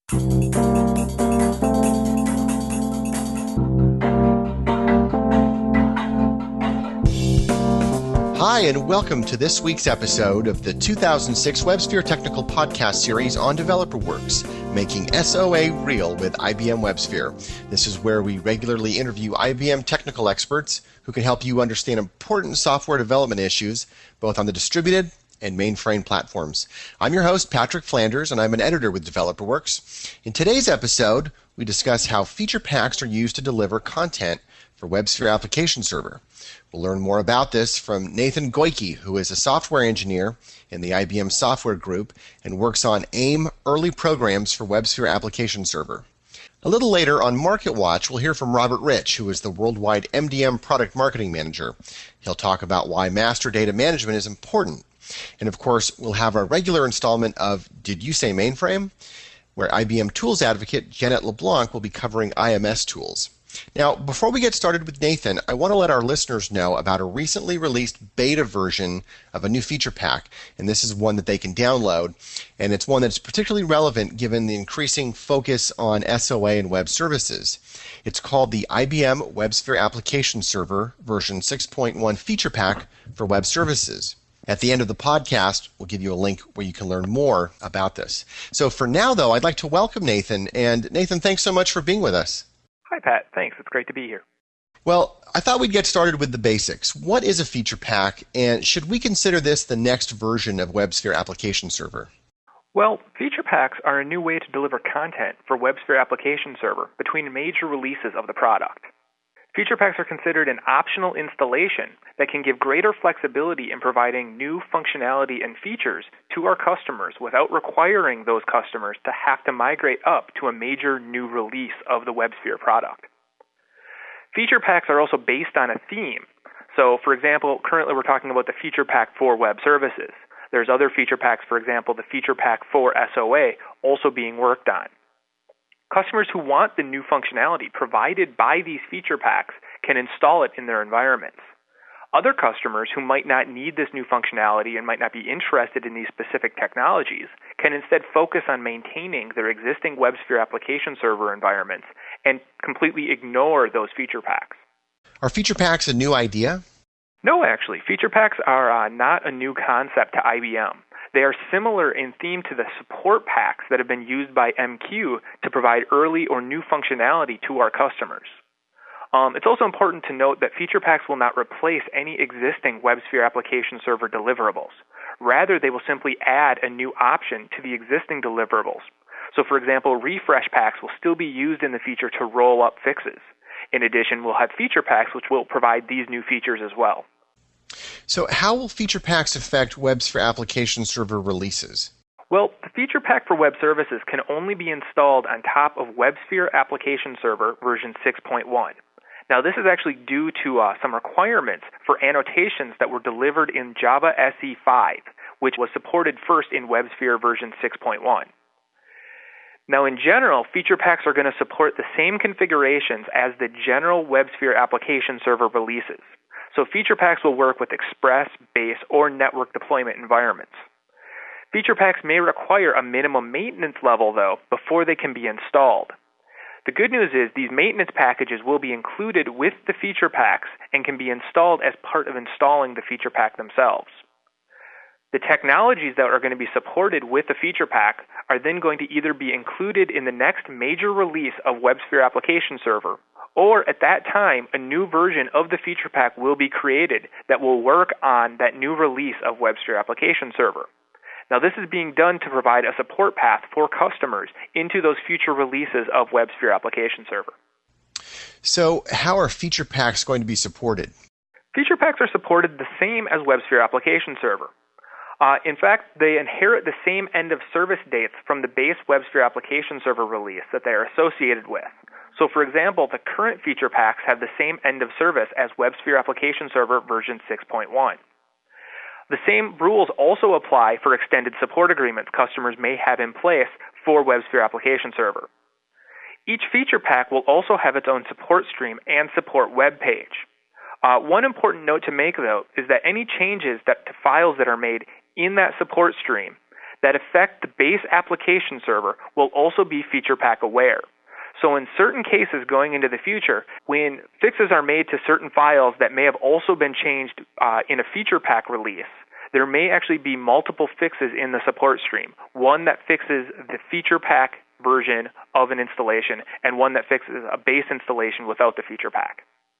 Hi, and welcome to this week's episode of the 2006 WebSphere Technical Podcast Series on DeveloperWorks, making SOA real with IBM WebSphere. This is where we regularly interview IBM technical experts who can help you understand important software development issues, both on the distributed and mainframe platforms. I'm your host, Patrick Flanders, and I'm an editor with DeveloperWorks. In today's episode, we discuss how feature packs are used to deliver content for WebSphere Application Server. We'll learn more about this from Nathan Goyke, who is a software engineer in the IBM Software Group and works on AIM early programs for WebSphere Application Server. A little later on Market Watch, we'll hear from Robert Rich, who is the worldwide MDM product marketing manager. He'll talk about why master data management is important. And of course, we'll have our regular installment of Did You Say Mainframe?, where IBM Tools advocate Janet LeBlanc will be covering IMS tools. Now, before we get started with Nathan, I want to let our listeners know about a recently released beta version of a new feature pack, and this is one that they can download, and it's one that's particularly relevant given the increasing focus on SOA and web services. It's called the IBM WebSphere Application Server version 6.1 feature pack for web services. At the end of the podcast, we'll give you a link where you can learn more about this. So for now, though, I'd like to welcome Nathan, and Nathan, thanks so much for being with us. Hi, Pat. Thanks. It's great to be here. Well, I thought we'd get started with the basics. What is a feature pack, and should we consider this the next version of WebSphere Application Server? Well, feature packs are a new way to deliver content for WebSphere Application Server between major releases of the product. Feature packs are considered an optional installation that can give greater flexibility in providing new functionality and features to our customers without requiring those customers to have to migrate up to a major new release of the WebSphere product. Feature packs are also based on a theme. So, for example, currently we're talking about the feature pack for web services. There's other feature packs, for example, the feature pack for SOA, also being worked on. Customers who want the new functionality provided by these feature packs can install it in their environments. Other customers who might not need this new functionality and might not be interested in these specific technologies can instead focus on maintaining their existing WebSphere Application Server environments and completely ignore those feature packs. Are feature packs a new idea? No, actually. Feature packs are not a new concept to IBM. They are similar in theme to the support packs that have been used by MQ to provide early or new functionality to our customers. It's also important to note that feature packs will not replace any existing WebSphere Application Server deliverables. Rather, they will simply add a new option to the existing deliverables. So, for example, refresh packs will still be used in the feature to roll up fixes. In addition, we'll have feature packs which will provide these new features as well. So how will feature packs affect WebSphere Application Server releases? Well, the feature pack for web services can only be installed on top of WebSphere Application Server version 6.1. Now, this is actually due to some requirements for annotations that were delivered in Java SE5, which was supported first in WebSphere version 6.1. Now, in general, feature packs are going to support the same configurations as the general WebSphere Application Server releases. So feature packs will work with Express, Base, or network deployment environments. Feature packs may require a minimum maintenance level, though, before they can be installed. The good news is these maintenance packages will be included with the feature packs and can be installed as part of installing the feature pack themselves. The technologies that are going to be supported with the feature pack are then going to either be included in the next major release of WebSphere Application Server, or at that time, a new version of the feature pack will be created that will work on that new release of WebSphere Application Server. Now, this is being done to provide a support path for customers into those future releases of WebSphere Application Server. So how are feature packs going to be supported? Feature packs are supported the same as WebSphere Application Server. In fact, they inherit the same end of service dates from the base WebSphere Application Server release that they are associated with. So, for example, the current feature packs have the same end of service as WebSphere Application Server version 6.1. The same rules also apply for extended support agreements customers may have in place for WebSphere Application Server. Each feature pack will also have its own support stream and support web page. One important note to make, though, is that any changes to files that are made in that support stream that affect the base application server will also be feature pack aware. So in certain cases going into the future, when fixes are made to certain files that may have also been changed in a feature pack release, there may actually be multiple fixes in the support stream. One that fixes the feature pack version of an installation and one that fixes a base installation without the feature pack.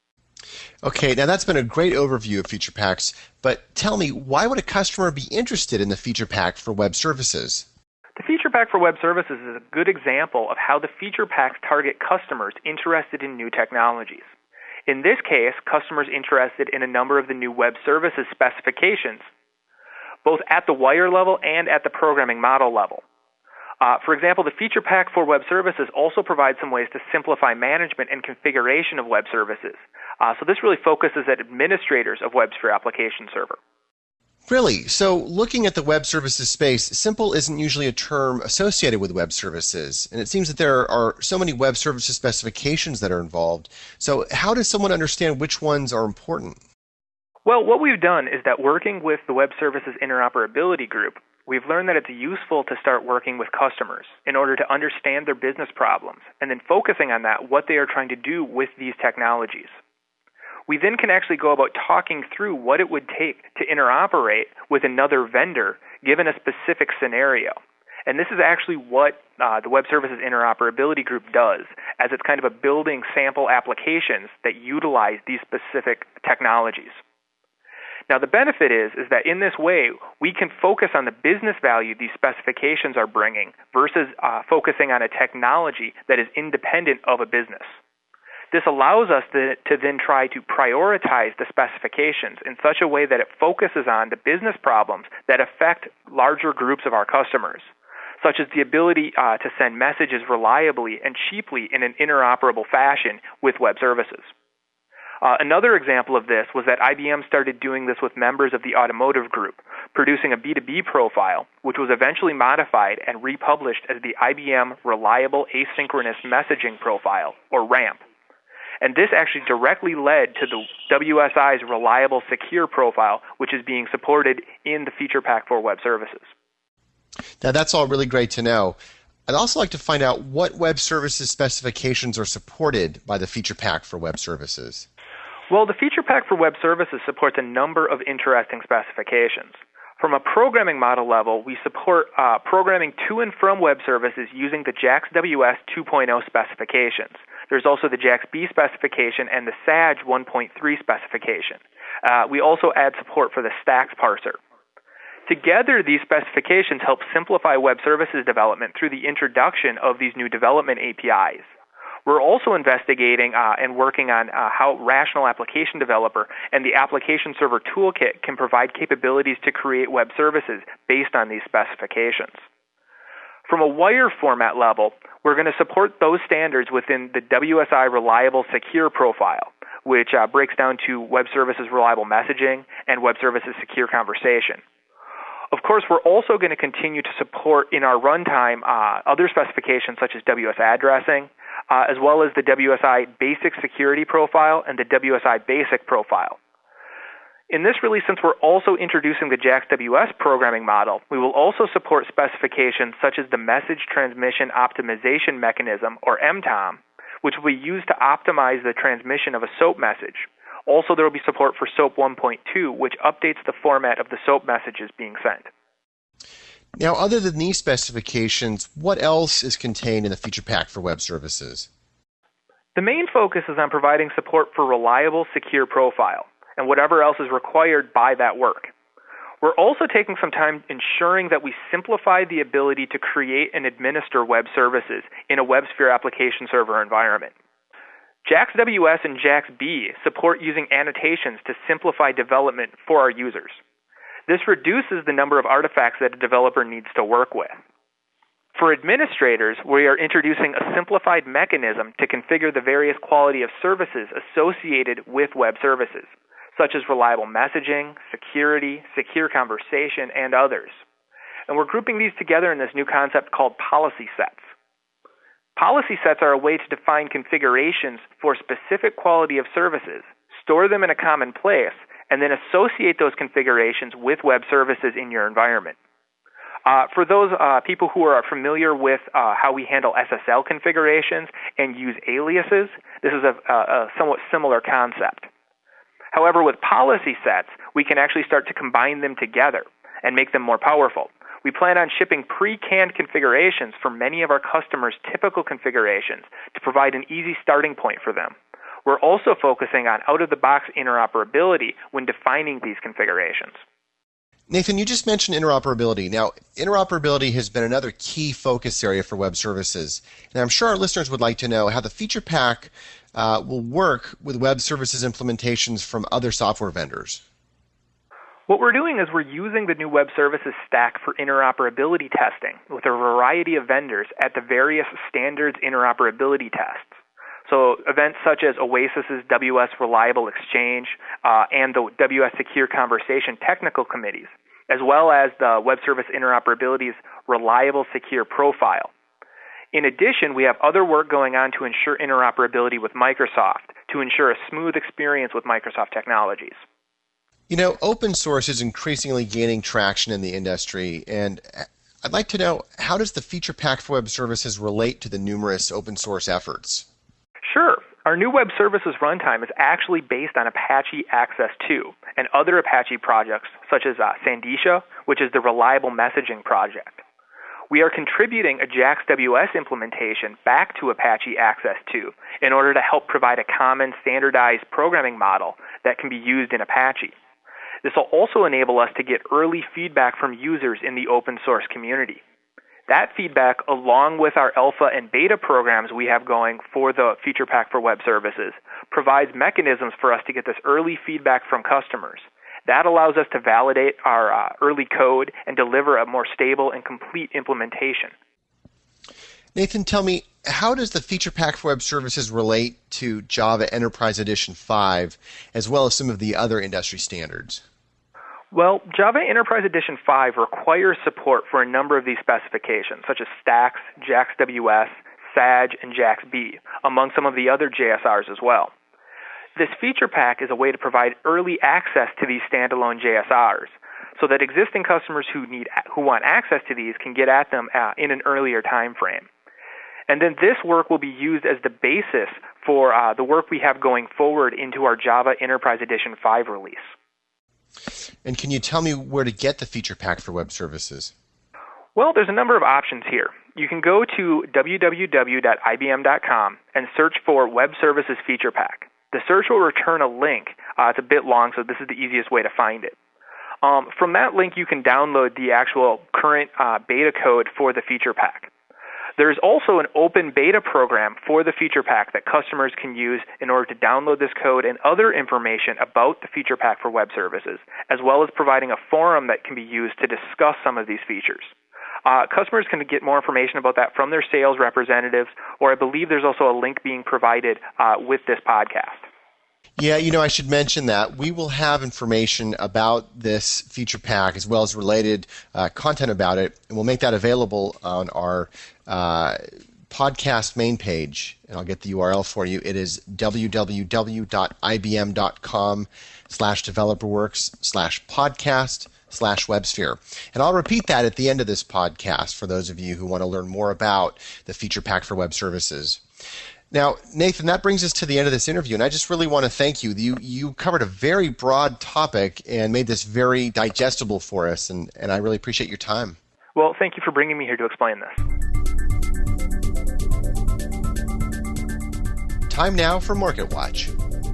Okay, now that's been a great overview of feature packs, but tell me, why would a customer be interested in the feature pack for web services? The feature pack for web services is a good example of how the feature packs target customers interested in new technologies. In this case, customers interested in a number of the new web services specifications, both at the wire level and at the programming model level. For example, the feature pack for web services also provides some ways to simplify management and configuration of web services. So this really focuses at administrators of WebSphere Application Server. Really? So looking at the web services space, simple isn't usually a term associated with web services. And it seems that there are so many web services specifications that are involved. So how does someone understand which ones are important? Well, what we've done is that working with the Web Services Interoperability Group, we've learned that it's useful to start working with customers in order to understand their business problems and then focusing on that, what they are trying to do with these technologies. We then can actually go about talking through what it would take to interoperate with another vendor given a specific scenario. And this is actually what the Web Services Interoperability Group does, as it's kind of a building sample applications that utilize these specific technologies. Now, the benefit is that in this way, we can focus on the business value these specifications are bringing versus focusing on a technology that is independent of a business. This allows us to then try to prioritize the specifications in such a way that it focuses on the business problems that affect larger groups of our customers, such as the ability to send messages reliably and cheaply in an interoperable fashion with web services. Another example of this was that IBM started doing this with members of the automotive group, producing a B2B profile, which was eventually modified and republished as the IBM Reliable Asynchronous Messaging Profile, or RAMP. And this actually directly led to the WSI's Reliable Secure Profile, which is being supported in the feature pack for web services. Now, that's all really great to know. I'd also like to find out what web services specifications are supported by the feature pack for web services. Well, the feature pack for web services supports a number of interesting specifications. From a programming model level, we support programming to and from web services using the JAX-WS 2.0 specifications. There's also the JAX-B specification and the SAJ 1.3 specification. We also add support for the Stax parser. Together, these specifications help simplify web services development through the introduction of these new development APIs. We're also investigating and working on how Rational Application Developer and the Application Server Toolkit can provide capabilities to create web services based on these specifications. From a wire format level, we're going to support those standards within the WSI Reliable Secure Profile, which breaks down to Web Services Reliable Messaging and Web Services Secure Conversation. Of course, we're also going to continue to support in our runtime other specifications such as WS addressing, as well as the WSI Basic Security Profile and the WSI Basic Profile. In this release, since we're also introducing the JAX-WS programming model, we will also support specifications such as the Message Transmission Optimization Mechanism, or MTOM, which will be used to optimize the transmission of a SOAP message. Also, there will be support for SOAP 1.2, which updates the format of the SOAP messages being sent. Now, other than these specifications, what else is contained in the feature pack for web services? The main focus is on providing support for reliable, secure profile, and whatever else is required by that work. We're also taking some time ensuring that we simplify the ability to create and administer web services in a WebSphere application server environment. JAX-WS and JAX-B support using annotations to simplify development for our users. This reduces the number of artifacts that a developer needs to work with. For administrators, we are introducing a simplified mechanism to configure the various quality of services associated with web services, such as reliable messaging, security, secure conversation, and others. And we're grouping these together in this new concept called policy sets. Policy sets are a way to define configurations for specific quality of services, store them in a common place, and then associate those configurations with web services in your environment. For those people who are familiar with how we handle SSL configurations and use aliases, this is a somewhat similar concept. However, with policy sets, we can actually start to combine them together and make them more powerful. We plan on shipping pre-canned configurations for many of our customers' typical configurations to provide an easy starting point for them. We're also focusing on out-of-the-box interoperability when defining these configurations. Nathan, you just mentioned interoperability. Now, interoperability has been another key focus area for web services. And I'm sure our listeners would like to know how the feature pack will work with web services implementations from other software vendors. What we're doing is we're using the new web services stack for interoperability testing with a variety of vendors at the various standards interoperability tests. So events such as Oasis's WS Reliable Exchange and the WS Secure Conversation technical committees, as well as the Web Service Interoperability's Reliable Secure Profile. In addition, we have other work going on to ensure interoperability with Microsoft, to ensure a smooth experience with Microsoft technologies. You know, open source is increasingly gaining traction in the industry, and I'd like to know, how does the feature pack for web services relate to the numerous open source efforts? Sure. Our new web services runtime is actually based on Apache Access 2 and other Apache projects, such as Sandecia, which is the Reliable Messaging project. We are contributing a JAX-WS implementation back to Apache Access 2 in order to help provide a common standardized programming model that can be used in Apache. This will also enable us to get early feedback from users in the open source community. That feedback, along with our alpha and beta programs we have going for the feature pack for web services, provides mechanisms for us to get this early feedback from customers. That allows us to validate our early code and deliver a more stable and complete implementation. Nathan, tell me, how does the feature pack for web services relate to Java Enterprise Edition 5, as well as some of the other industry standards? Well, Java Enterprise Edition 5 requires support for a number of these specifications, such as Stacks, JAX-WS, SAG, and JAX-B, among some of the other JSRs as well. This feature pack is a way to provide early access to these standalone JSRs, so that existing customers who want access to these can get at them in an earlier time frame. And then this work will be used as the basis for the work we have going forward into our Java Enterprise Edition 5 release. And can you tell me where to get the feature pack for web services? Well, there's a number of options here. You can go to www.ibm.com and search for Web Services Feature Pack. The search will return a link. It's a bit long, so this is the easiest way to find it. From that link, you can download the actual current beta code for the feature pack. There's also an open beta program for the feature pack that customers can use in order to download this code and other information about the feature pack for web services, as well as providing a forum that can be used to discuss some of these features. Customers can get more information about that from their sales representatives, or I believe there's also a link being provided with this podcast. Yeah, you know, I should mention that we will have information about this feature pack as well as related content about it, and we'll make that available on our podcast main page, and I'll get the URL for you. It is www.ibm.com/developerworks/podcast/WebSphere. And I'll repeat that at the end of this podcast for those of you who want to learn more about the feature pack for web services. Now, Nathan, that brings us to the end of this interview, and I just really want to thank you. You covered a very broad topic and made this very digestible for us, and I really appreciate your time. Well, thank you for bringing me here to explain this. Time now for Market Watch.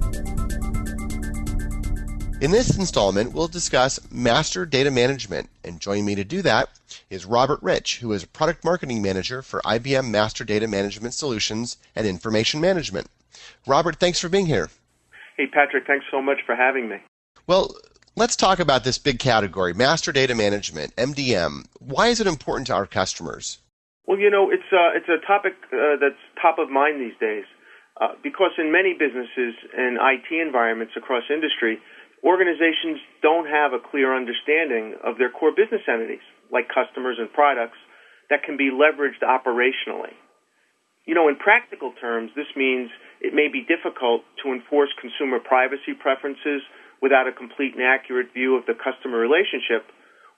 In this installment, we'll discuss master data management, and joining me to do that is Robert Rich, who is Product Marketing Manager for IBM Master Data Management Solutions and Information Management. Robert, thanks for being here. Hey, Patrick, thanks so much for having me. Well, let's talk about this big category, master data management, MDM. Why is it important to our customers? Well, you know, it's a topic that's top of mind these days because in many businesses and IT environments across industry, organizations don't have a clear understanding of their core business entities, like customers and products, that can be leveraged operationally. You know, in practical terms, this means it may be difficult to enforce consumer privacy preferences without a complete and accurate view of the customer relationship,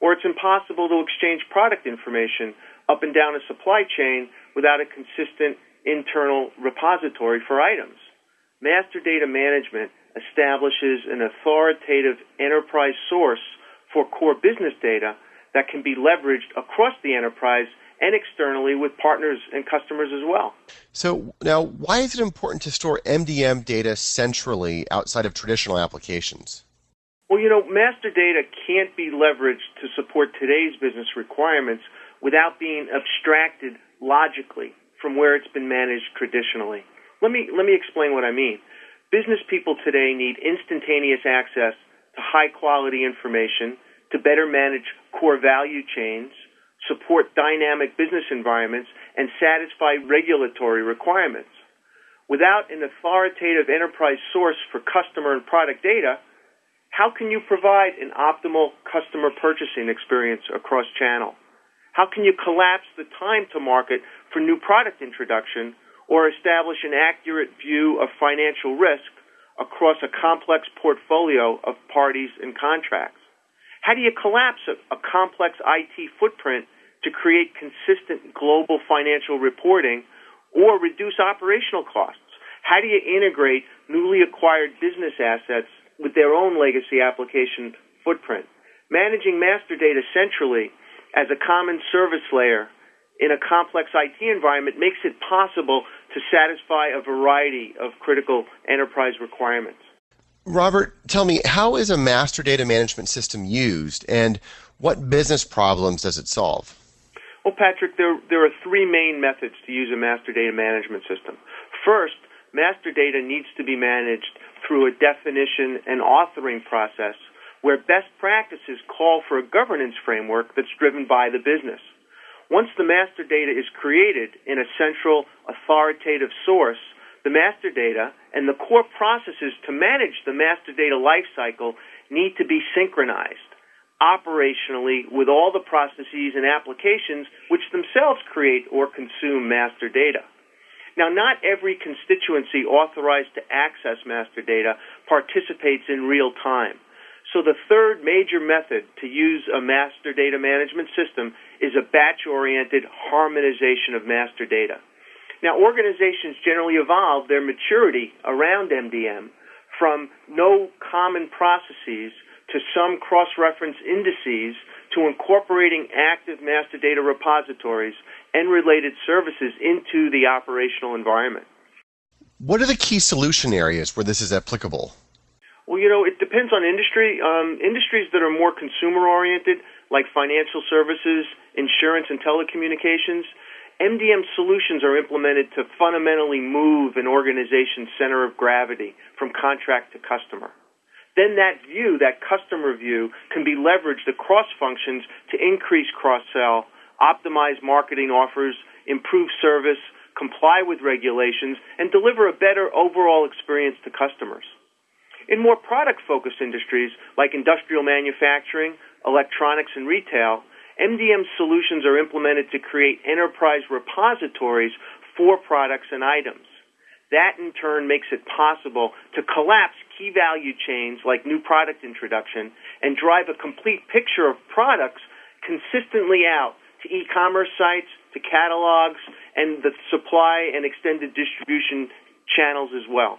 or it's impossible to exchange product information up and down a supply chain without a consistent internal repository for items. Master data management establishes an authoritative enterprise source for core business data that can be leveraged across the enterprise and externally with partners and customers as well. So now, why is it important to store MDM data centrally outside of traditional applications? Well, master data can't be leveraged to support today's business requirements without being abstracted logically from where it's been managed traditionally. Let me explain what I mean. Business people today need instantaneous access to high-quality information to better manage core value chains, support dynamic business environments, and satisfy regulatory requirements. Without an authoritative enterprise source for customer and product data, how can you provide an optimal customer purchasing experience across channel? How can you collapse the time to market for new product introduction or establish an accurate view of financial risk across a complex portfolio of parties and contracts? How do you collapse a complex IT footprint to create consistent global financial reporting or reduce operational costs? How do you integrate newly acquired business assets with their own legacy application footprint? Managing master data centrally as a common service layer in a complex IT environment makes it possible to satisfy a variety of critical enterprise requirements. Robert, tell me, how is a master data management system used, and what business problems does it solve? Well, Patrick, there are three main methods to use a master data management system. First, master data needs to be managed through a definition and authoring process where best practices call for a governance framework that's driven by the business. Once the master data is created in a central authoritative source, the master data and the core processes to manage the master data lifecycle need to be synchronized operationally with all the processes and applications which themselves create or consume master data. Now, not every constituency authorized to access master data participates in real time. So the third major method to use a master data management system is a batch-oriented harmonization of master data. Now, organizations generally evolve their maturity around MDM from no common processes to some cross-reference indices to incorporating active master data repositories and related services into the operational environment. What are the key solution areas where this is applicable? Well, it depends on industry. Industries that are more consumer-oriented, like financial services, insurance, and telecommunications, MDM solutions are implemented to fundamentally move an organization's center of gravity from contract to customer. Then that customer view, can be leveraged across functions to increase cross-sell, optimize marketing offers, improve service, comply with regulations, and deliver a better overall experience to customers. In more product-focused industries like industrial manufacturing, electronics, and retail, MDM solutions are implemented to create enterprise repositories for products and items. That, in turn, makes it possible to collapse key value chains like new product introduction and drive a complete picture of products consistently out to e-commerce sites, to catalogs, and the supply and extended distribution channels as well.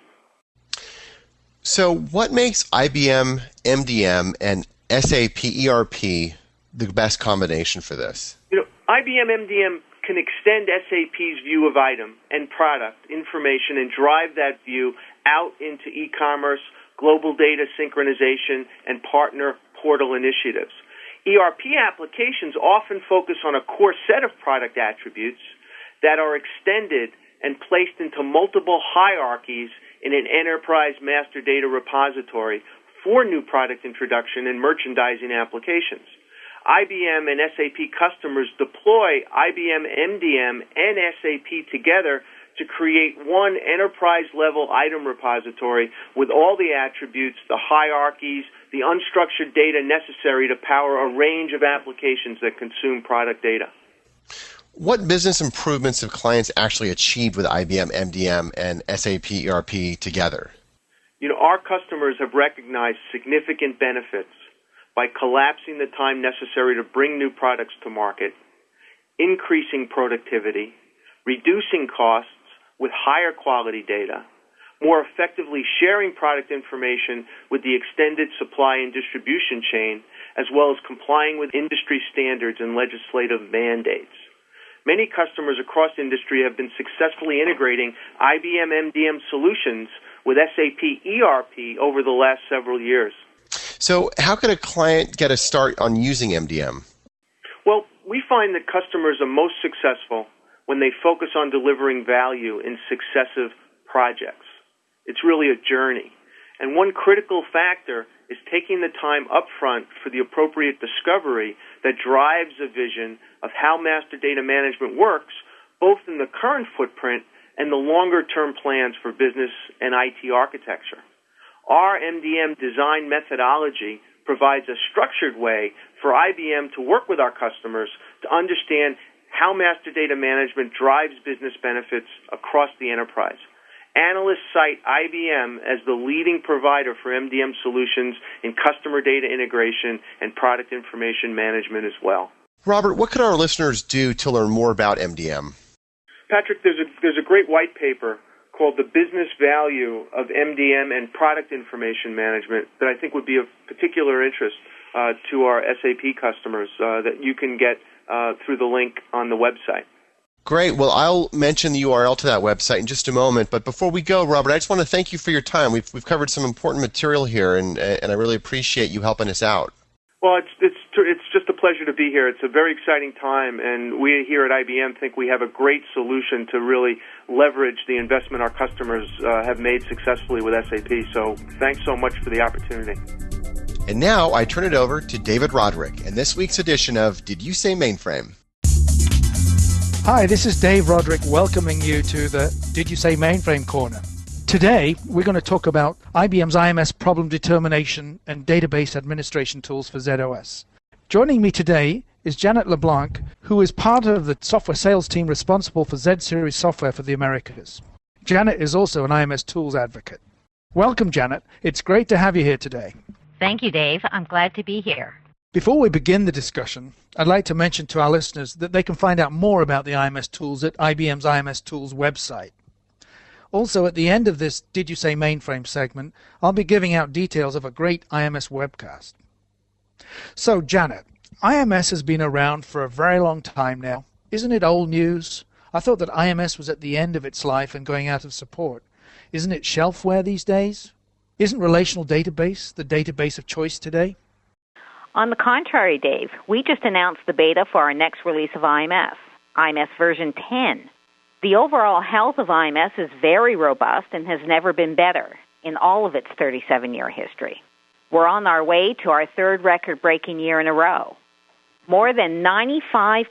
So what makes IBM MDM and SAP ERP the best combination for this? IBM MDM can extend SAP's view of item and product information and drive that view out into e-commerce, global data synchronization, and partner portal initiatives. ERP applications often focus on a core set of product attributes that are extended and placed into multiple hierarchies in an enterprise master data repository for new product introduction and merchandising applications. IBM and SAP customers deploy IBM MDM and SAP together to create one enterprise-level item repository with all the attributes, the hierarchies, the unstructured data necessary to power a range of applications that consume product data. What business improvements have clients actually achieved with IBM MDM and SAP ERP together? Our customers have recognized significant benefits by collapsing the time necessary to bring new products to market, increasing productivity, reducing costs with higher quality data, more effectively sharing product information with the extended supply and distribution chain, as well as complying with industry standards and legislative mandates. Many customers across industry have been successfully integrating IBM MDM solutions with SAP ERP over the last several years. So how can a client get a start on using MDM? Well, we find that customers are most successful when they focus on delivering value in successive projects. It's really a journey. And one critical factor is taking the time up front for the appropriate discovery that drives a vision of how master data management works, both in the current footprint and the longer-term plans for business and IT architecture. Our MDM design methodology provides a structured way for IBM to work with our customers to understand how master data management drives business benefits across the enterprise. Analysts cite IBM as the leading provider for MDM solutions in customer data integration and product information management as well. Robert, what can our listeners do to learn more about MDM? Patrick, there's a great white paper called The Business Value of MDM and Product Information Management that I think would be of particular interest to our SAP customers that you can get through the link on the website. Great. Well, I'll mention the URL to that website in just a moment. But before we go, Robert, I just want to thank you for your time. We've covered some important material here, and I really appreciate you helping us out. Well, it's just a pleasure to be here. It's a very exciting time, and we here at IBM think we have a great solution to really leverage the investment our customers have made successfully with SAP. So thanks so much for the opportunity. And now I turn it over to David Roderick in this week's edition of Did You Say Mainframe? Hi, this is Dave Roderick welcoming you to the Did You Say Mainframe Corner. Today, we're going to talk about IBM's IMS problem determination and database administration tools for ZOS. Joining me today is Janet LeBlanc, who is part of the software sales team responsible for Z-Series software for the Americas. Janet is also an IMS tools advocate. Welcome, Janet. It's great to have you here today. Thank you, Dave. I'm glad to be here. Before we begin the discussion, I'd like to mention to our listeners that they can find out more about the IMS tools at IBM's IMS Tools website. Also, at the end of this Did You Say Mainframe segment, I'll be giving out details of a great IMS webcast. So, Janet, IMS has been around for a very long time now. Isn't it old news? I thought that IMS was at the end of its life and going out of support. Isn't it shelfware these days? Isn't relational database the database of choice today? On the contrary, Dave, we just announced the beta for our next release of IMS, IMS version 10. The overall health of IMS is very robust and has never been better in all of its 37-year history. We're on our way to our third record-breaking year in a row. More than 95%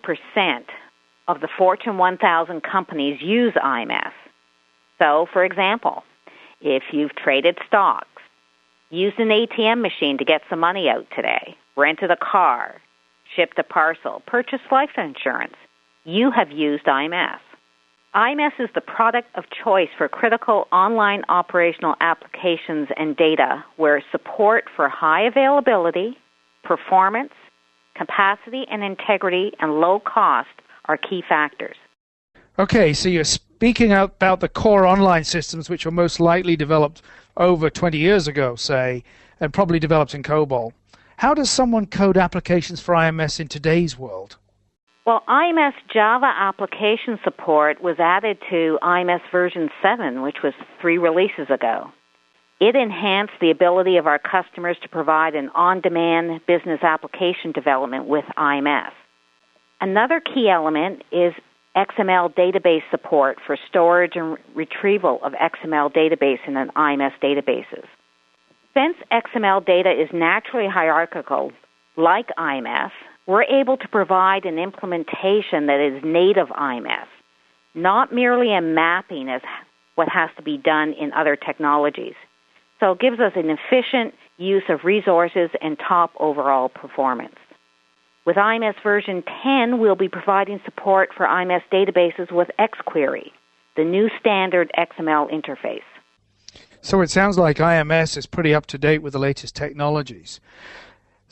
of the Fortune 1000 companies use IMS. So, for example, if you've traded stocks, used an ATM machine to get some money out today, rented a car, shipped a parcel, purchased life insurance, you have used IMS. IMS is the product of choice for critical online operational applications and data where support for high availability, performance, capacity and integrity, and low cost are key factors. Okay, so you're speaking about the core online systems which were most likely developed over 20 years ago, say, and probably developed in COBOL. How does someone code applications for IMS in today's world? Well, IMS Java application support was added to IMS version 7, which was 3 releases ago. It enhanced the ability of our customers to provide an on-demand business application development with IMS. Another key element is XML database support for storage and retrieval of XML database in an IMS databases. Since XML data is naturally hierarchical, like IMS, we're able to provide an implementation that is native IMS, not merely a mapping as what has to be done in other technologies. So it gives us an efficient use of resources and top overall performance. With IMS version 10, we'll be providing support for IMS databases with XQuery, the new standard XML interface. So it sounds like IMS is pretty up to date with the latest technologies.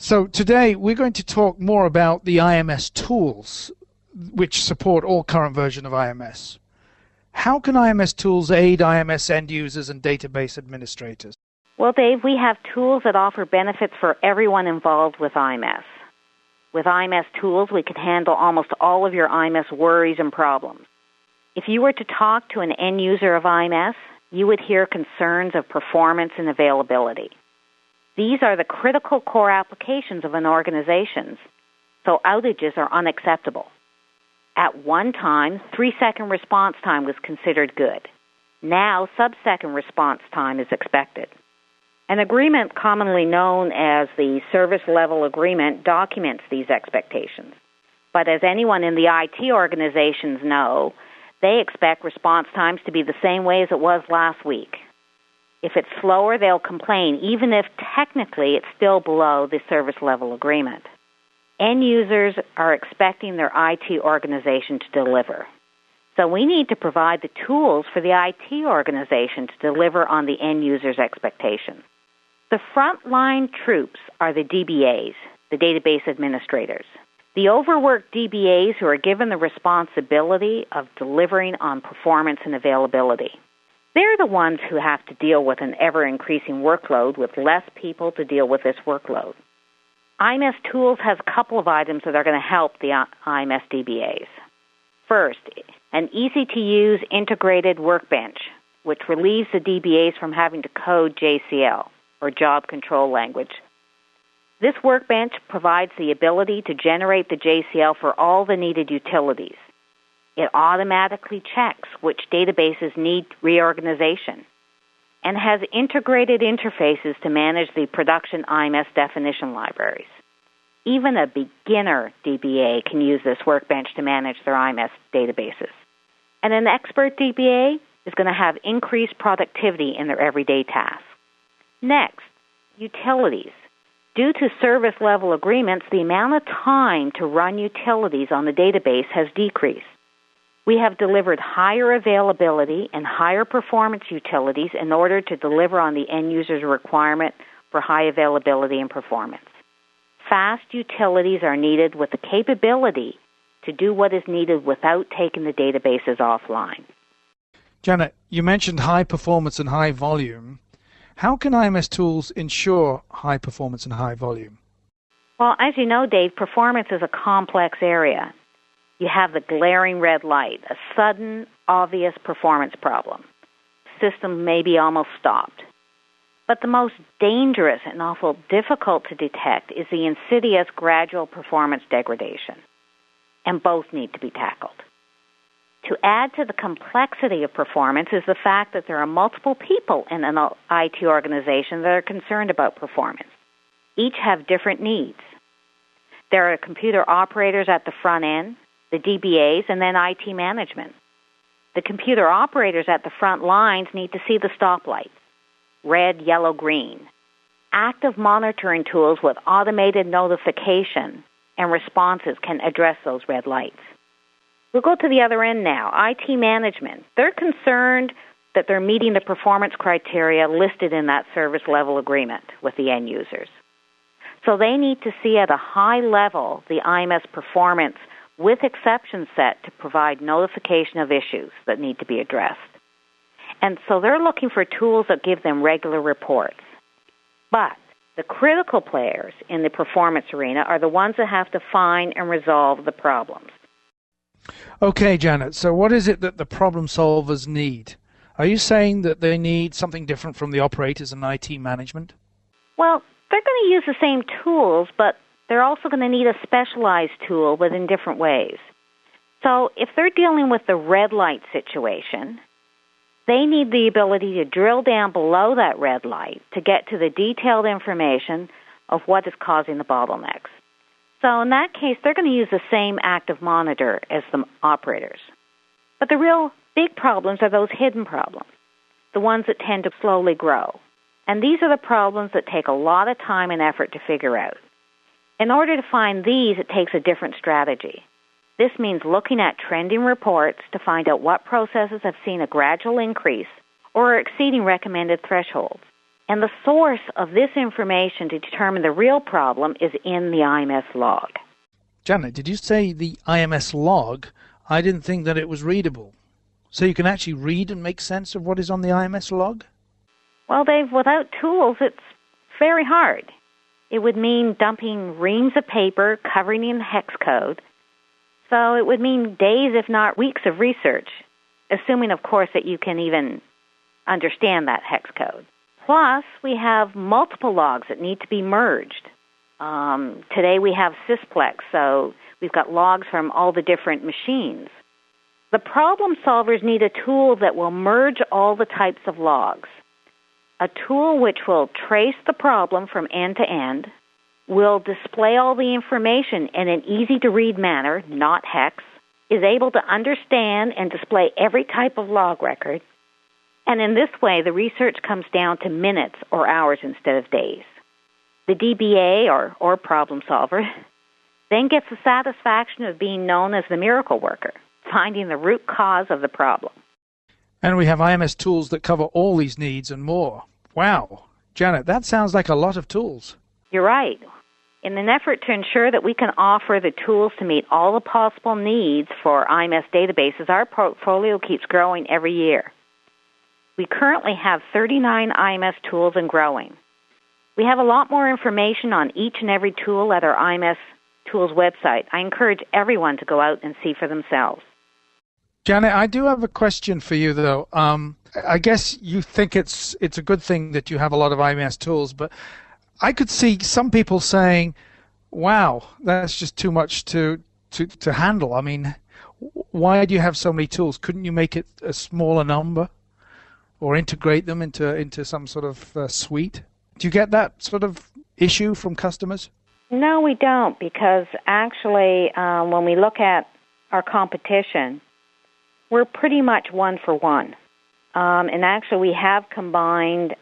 So today we're going to talk more about the IMS tools which support all current version of IMS. How can IMS tools aid IMS end users and database administrators? Well, Dave, we have tools that offer benefits for everyone involved with IMS. With IMS tools, we can handle almost all of your IMS worries and problems. If you were to talk to an end user of IMS, you would hear concerns of performance and availability. These are the critical core applications of an organization, so outages are unacceptable. At one time, 3-second response time was considered good. Now, sub-second response time is expected. An agreement commonly known as the Service Level Agreement documents these expectations. But as anyone in the IT organizations know, they expect response times to be the same way as it was last week. If it's slower, they'll complain, even if technically it's still below the Service Level Agreement. End users are expecting their IT organization to deliver. So we need to provide the tools for the IT organization to deliver on the end user's expectations. The frontline troops are the DBAs, the database administrators. The overworked DBAs who are given the responsibility of delivering on performance and availability. They're the ones who have to deal with an ever-increasing workload with less people to deal with this workload. IMS Tools has a couple of items that are going to help the IMS DBAs. First, an easy-to-use integrated workbench, which relieves the DBAs from having to code JCL, or Job Control Language. This workbench provides the ability to generate the JCL for all the needed utilities. It automatically checks which databases need reorganization and has integrated interfaces to manage the production IMS definition libraries. Even a beginner DBA can use this workbench to manage their IMS databases. And an expert DBA is going to have increased productivity in their everyday tasks. Next, utilities. Due to service level agreements, the amount of time to run utilities on the database has decreased. We have delivered higher availability and higher performance utilities in order to deliver on the end user's requirement for high availability and performance. Fast utilities are needed with the capability to do what is needed without taking the databases offline. Janet, you mentioned high performance and high volume. How can IMS tools ensure high performance and high volume? Well, as you know, Dave, performance is a complex area. You have the glaring red light, a sudden, obvious performance problem. System may be almost stopped. But the most dangerous and awful difficult to detect is the insidious gradual performance degradation. And both need to be tackled. To add to the complexity of performance is the fact that there are multiple people in an IT organization that are concerned about performance. Each have different needs. There are computer operators at the front end, the DBAs, and then IT management. The computer operators at the front lines need to see the stoplights, red, yellow, green. Active monitoring tools with automated notification and responses can address those red lights. We'll go to the other end now, IT management. They're concerned that they're meeting the performance criteria listed in that service level agreement with the end users. So they need to see at a high level the IMS performance with exceptions set to provide notification of issues that need to be addressed. And so they're looking for tools that give them regular reports. But the critical players in the performance arena are the ones that have to find and resolve the problems. Okay, Janet, so what is it that the problem solvers need? Are you saying that they need something different from the operators and IT management? Well, they're going to use the same tools, but they're also going to need a specialized tool, but in different ways. So if they're dealing with the red light situation, they need the ability to drill down below that red light to get to the detailed information of what is causing the bottlenecks. So in that case, they're going to use the same active monitor as the operators. But the real big problems are those hidden problems, the ones that tend to slowly grow. And these are the problems that take a lot of time and effort to figure out. In order to find these, it takes a different strategy. This means looking at trending reports to find out what processes have seen a gradual increase or are exceeding recommended thresholds. And the source of this information to determine the real problem is in the IMS log. Janet, did you say the IMS log? I didn't think that it was readable. So you can actually read and make sense of what is on the IMS log? Well, Dave, without tools, it's very hard. It would mean dumping reams of paper covering in hex code. So it would mean days, if not weeks, of research, assuming, of course, that you can even understand that hex code. Plus, we have multiple logs that need to be merged. Today we have Sysplex, so we've got logs from all the different machines. The problem solvers need a tool that will merge all the types of logs. A tool which will trace the problem from end to end, will display all the information in an easy-to-read manner, not hex, is able to understand and display every type of log record, and in this way the research comes down to minutes or hours instead of days. The DBA, or problem solver, then gets the satisfaction of being known as the miracle worker, finding the root cause of the problem. And we have IMS tools that cover all these needs and more. Wow. Janet, that sounds like a lot of tools. You're right. In an effort to ensure that we can offer the tools to meet all the possible needs for IMS databases, our portfolio keeps growing every year. We currently have 39 IMS tools and growing. We have a lot more information on each and every tool at our IMS Tools website. I encourage everyone to go out and see for themselves. Janet, I do have a question for you, though. I guess you think it's a good thing that you have a lot of IMS tools, but I could see some people saying, wow, that's just too much to handle. I mean, why do you have so many tools? Couldn't you make it a smaller number or integrate them into some sort of suite? Do you get that sort of issue from customers? No, we don't, because actually when we look at our competition, we're pretty much one for one. And actually we have combined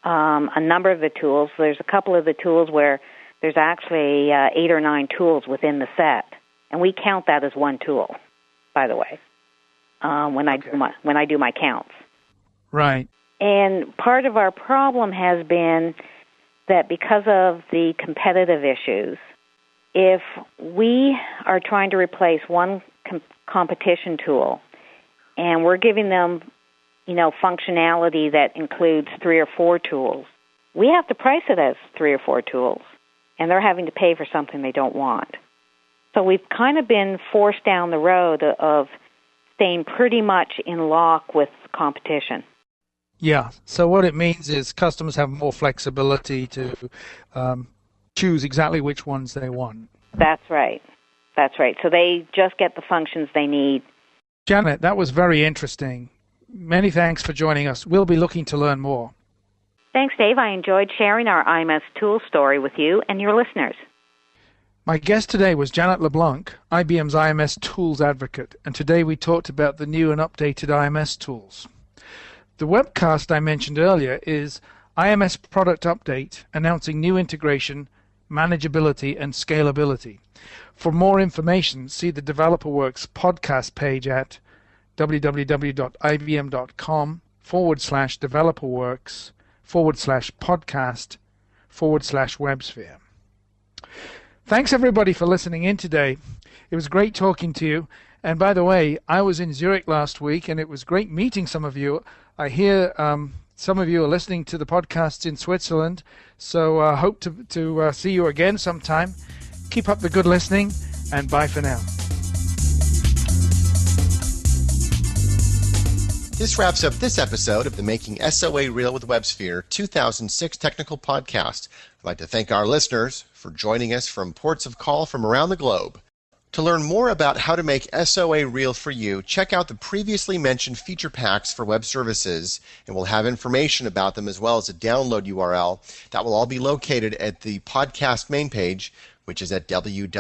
a number of the tools. There's a couple of the tools where there's actually 8 or 9 tools within the set, and we count that as one tool, by the way, when I do my counts. Right. And part of our problem has been that because of the competitive issues, if we are trying to replace one competition tool and we're giving them, functionality that includes 3 or 4 tools, we have to price it as 3 or 4 tools, and they're having to pay for something they don't want. So we've kind of been forced down the road of staying pretty much in lock with competition. Yeah, so what it means is customers have more flexibility to choose exactly which ones they want. That's right. That's right. So they just get the functions they need. Janet, that was very interesting. Many thanks for joining us. We'll be looking to learn more. Thanks, Dave. I enjoyed sharing our IMS tool story with you and your listeners. My guest today was Janet LeBlanc, IBM's IMS Tools Advocate, and today we talked about the new and updated IMS tools. The webcast I mentioned earlier is IMS Product Update, announcing new integration, manageability, and scalability. For more information, see the DeveloperWorks podcast page at www.ibm.com/developerworks/podcast/WebSphere. Thanks everybody for listening in today. It was great talking to you. And by the way, I was in Zurich last week, and it was great meeting some of you. I hear some of you are listening to the podcasts in Switzerland, so I hope to see you again sometime. Keep up the good listening, and bye for now. This wraps up this episode of the Making SOA Real with WebSphere 2006 Technical Podcast. I'd like to thank our listeners for joining us from ports of call from around the globe. To learn more about how to make SOA real for you, check out the previously mentioned feature packs for web services, and we'll have information about them as well as a download URL. That will all be located at the podcast main page, which is at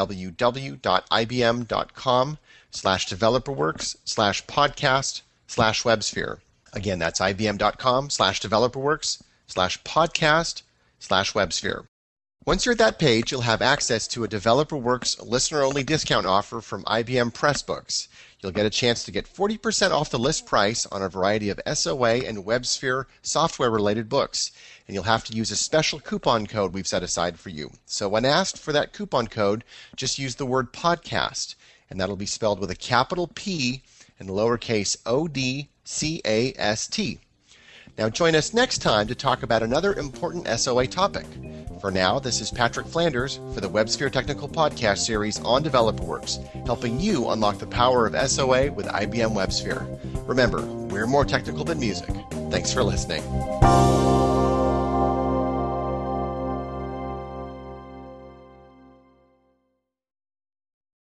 www.ibm.com/developerworks/podcast/WebSphere. Again, that's ibm.com/developerworks/podcast/WebSphere. Once you're at that page, you'll have access to a DeveloperWorks listener-only discount offer from IBM Pressbooks. You'll get a chance to get 40% off the list price on a variety of SOA and WebSphere software-related books. And you'll have to use a special coupon code we've set aside for you. So when asked for that coupon code, just use the word podcast, and that'll be spelled with a capital P and lowercase ODCAST. Now join us next time to talk about another important SOA topic. For now, this is Patrick Flanders for the WebSphere Technical Podcast series on DeveloperWorks, helping you unlock the power of SOA with IBM WebSphere. Remember, we're more technical than music. Thanks for listening.